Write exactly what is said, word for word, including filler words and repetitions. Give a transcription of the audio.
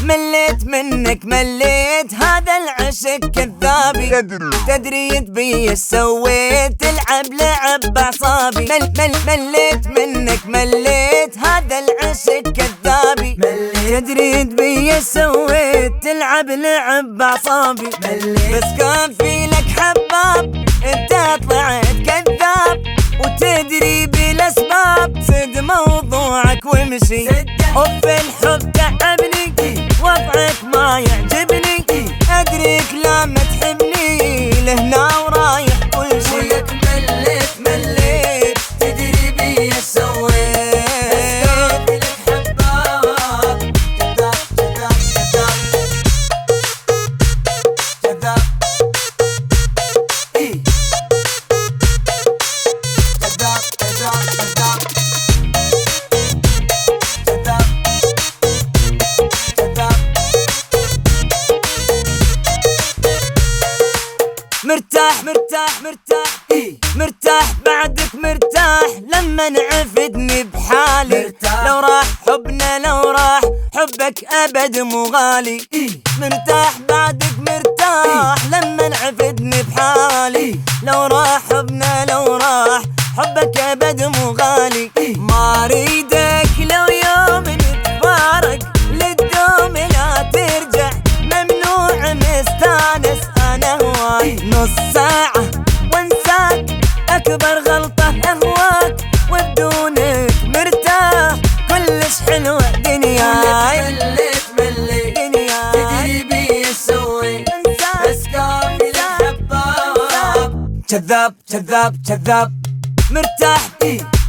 مليت منك مليت هذا العشق كذابي. تدري بي سويت تلعب لعب بعصابي. مل مل مليت منك مليت هذا العشق كذابي. تدري بي سويت تلعب لعب بعصابي. بس كان في لك حباب انت طلعت كذاب، وتدري بالاسباب سد موضوعك ومشي. اوف الحب تعبني وضعك ما يعجبني، ادريك لما تحبني لهنا ورايح كل شي. ولك مليت مليت تدري بي سويت لك حباب. كذاب كذاب كذاب كذاب إيه. كذاب كذاب كذاب كذاب كذاب. مرتاح مرتاح مرتاح إيه. مرتاح بعدك مرتاح لما نعفدني بحالي. مرتاح. لو راح حبنا لو راح حبك ابد مو غالي. إيه. مرتاح بعدك مرتاح لما نعفدني بحالي. لو راح حبنا لو راح حبك ابد مو غالي. ما اريدك لو يوم نتفارق للدوم لا ترجع، ممنوع مستانس انا هواك. نص ساعة وانساك اكبر غلطة اهواك، وبدونك مرتاح كلش حلوة دنياي. مليت مليت تدري بي سويت بس كان في لك حباب. كذاب كذاب كذاب مرتاح